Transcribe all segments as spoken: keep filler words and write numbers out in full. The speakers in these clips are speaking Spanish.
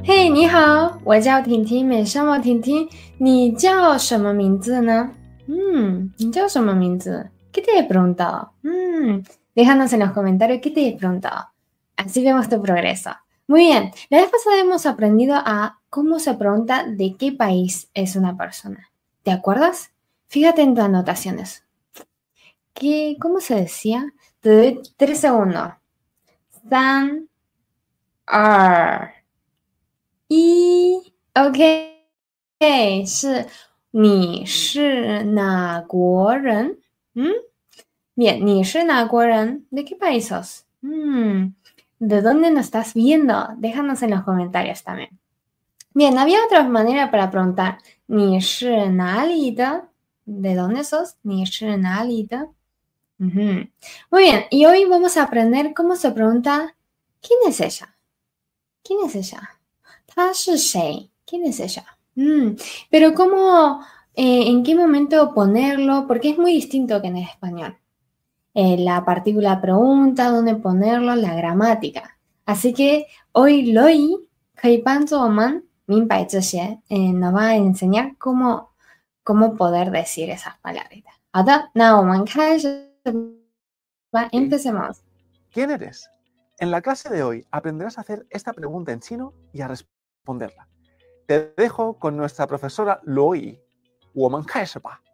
嘿，你好，我叫婷婷，美声我婷婷，你叫什么名字呢？嗯，你叫什么名字？¿Qué te he preguntado? Mm, déjanos en los comentarios qué te he preguntado. Así vemos tu progreso. Muy bien, la vez pasada hemos aprendido a cómo se pregunta de qué país es una persona. ¿Te acuerdas? Fíjate en tus anotaciones. ¿Qué, ¿Cómo se decía? Te doy tres segundos. San, ar. 一 OK 是你是哪国人？嗯 Bien, 你是哪国人？ ¿De qué país sos? Mm, ¿De dónde nos estás viendo? Déjanos en los comentarios también. Bien, había otra manera para preguntar 你是哪里的? ¿De dónde sos? 你是哪里的? Uh-huh. Muy bien, y hoy vamos a aprender cómo se pregunta ¿quién es ella? ¿Quién es ella? 他是谁? ¿Quién es ella? Mm, pero ¿cómo, eh, en qué momento ponerlo? Porque es muy distinto que en el español. Eh, la partícula pregunta, dónde ponerlo, la gramática. Así que hoy Loi, 可以帮助我们明白这些, eh, nos va a enseñar cómo, cómo poder decir esas palabras. 好的，那我们开始吧, empecemos. ¿Quién eres? En la clase de hoy aprenderás a hacer esta pregunta en chino y a responderla. Te dejo con nuestra profesora Loi. 我们开始吧.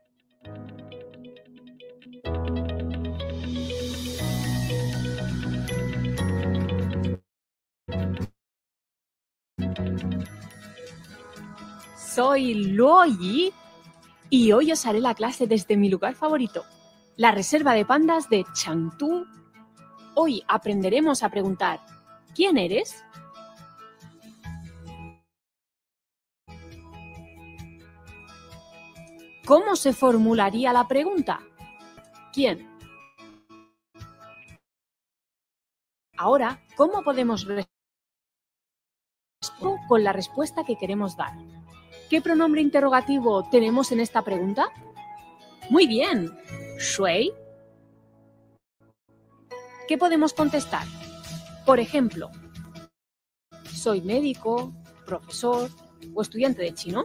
Soy Loi y hoy os haré la clase desde mi lugar favorito, la reserva de pandas de Chengdu. Hoy aprenderemos a preguntar ¿quién eres? ¿Cómo se formularía la pregunta? ¿Quién? Ahora, ¿cómo podemos responder con la respuesta que queremos dar? ¿Qué pronombre interrogativo tenemos en esta pregunta? Muy bien, ¿shui? ¿Qué podemos contestar? Por ejemplo, ¿soy médico, profesor o estudiante de chino?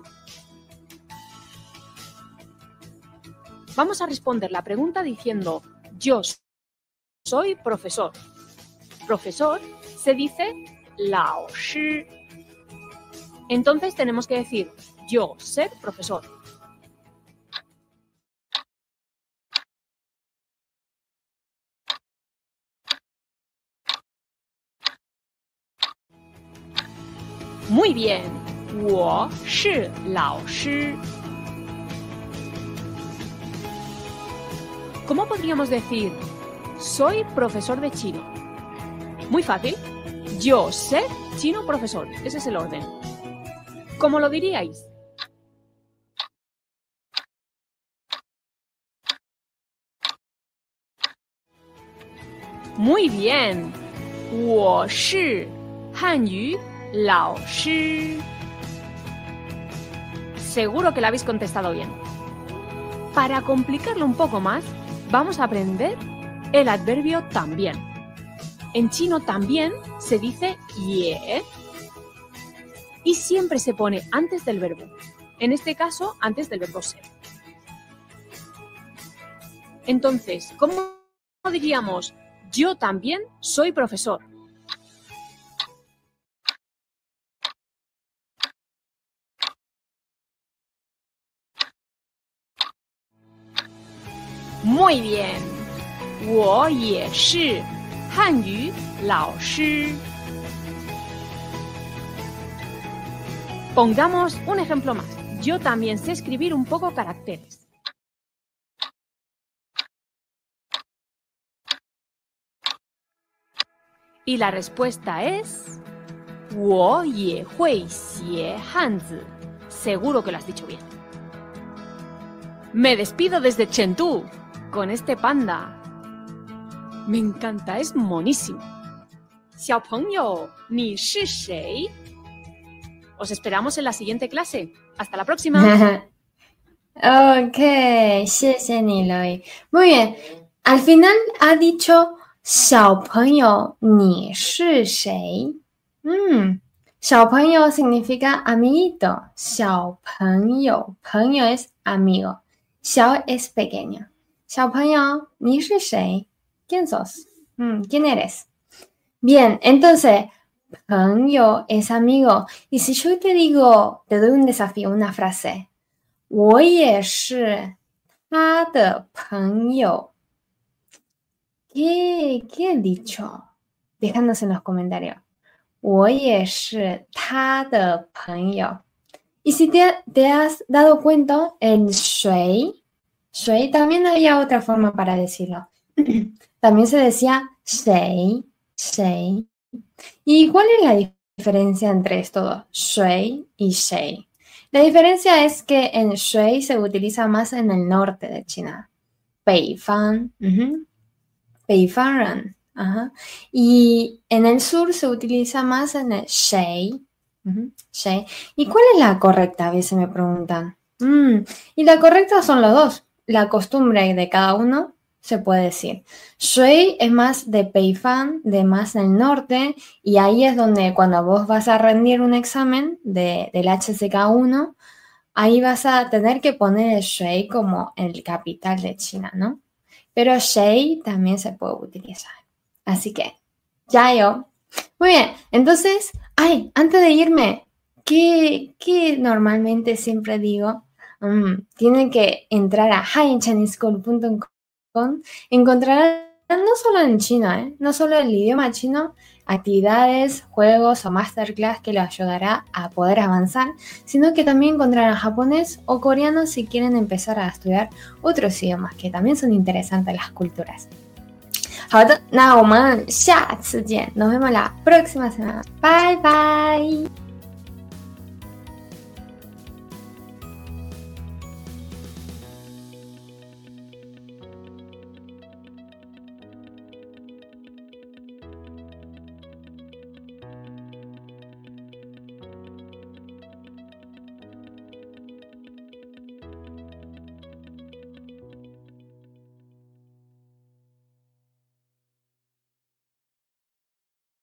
Vamos a responder la pregunta diciendo yo soy profesor. Profesor se dice lao shi. Entonces tenemos que decir yo ser profesor. Muy bien, 我是老师. ¿Cómo podríamos decir soy profesor de chino? Muy fácil. Yo sé chino profesor. Ese es el orden. ¿Cómo lo diríais? Muy bien. 我是汉语老师. Seguro que lo habéis contestado bien. Para complicarlo un poco más, vamos a aprender el adverbio también. En chino también se dice ye y siempre se pone antes del verbo. En este caso, antes del verbo ser. Entonces, ¿cómo diríamos yo también soy profesor? Muy bien. 我也是汉语老师. Pongamos un ejemplo más. Yo también sé escribir un poco caracteres. Y la respuesta es 我也会写汉字. Seguro que lo has dicho bien. Me despido desde Chengdu con este panda. Me encanta, es monísimo. 小朋友，你是谁? Os esperamos en la siguiente clase. Hasta la próxima. Ok, 谢谢你 Loi. Muy bien. Al final ha dicho 小朋友，你是谁? Mm, 小朋友 significa amiguito. 小朋友，朋友 es amigo. 小 es pequeño. 小朋友，你是谁？ ¿Quién sos? Mm, ¿Quién eres? Bien, entonces, 朋友 es amigo. Y si yo te digo, te doy un desafío, una frase. 我也是他的朋友. ¿Qué, qué he dicho? Déjanos en los comentarios. 我也是他的朋友. Y si te, te has dado cuenta, el 谁, 谁 también había otra forma para decirlo. También se decía 谁, 谁. ¿Y cuál es la diferencia entre estos dos? 谁 y 谁. La diferencia es que en 谁 se utiliza más en el norte de China. 北方, uh-huh. 北方人. Ajá. Y en el sur se utiliza más en el 谁. Uh-huh. 谁. ¿Y cuál es la correcta? A veces me preguntan. Mm. Y la correcta son los dos. La costumbre de cada uno se puede decir. 谁 es más de Peifan, de más en el norte, y ahí es donde cuando vos vas a rendir un examen de, del H C K uno, ahí vas a tener que poner el 谁 como el capital de China, ¿no? Pero 谁 también se puede utilizar. Así que, ¡yayo! Muy bien, entonces, ay, antes de irme, ¿qué, qué normalmente siempre digo? Um, tienen que entrar a high chinese school punto com. Encontrarán no solo en China, ¿eh? no solo el idioma chino, actividades, juegos o masterclass que les ayudará a poder avanzar, sino que también encontrarán japonés o coreano si quieren empezar a estudiar otros idiomas, que también son interesantes las culturas. 好的，那我们下次见，nos vemos la próxima semana，拜拜。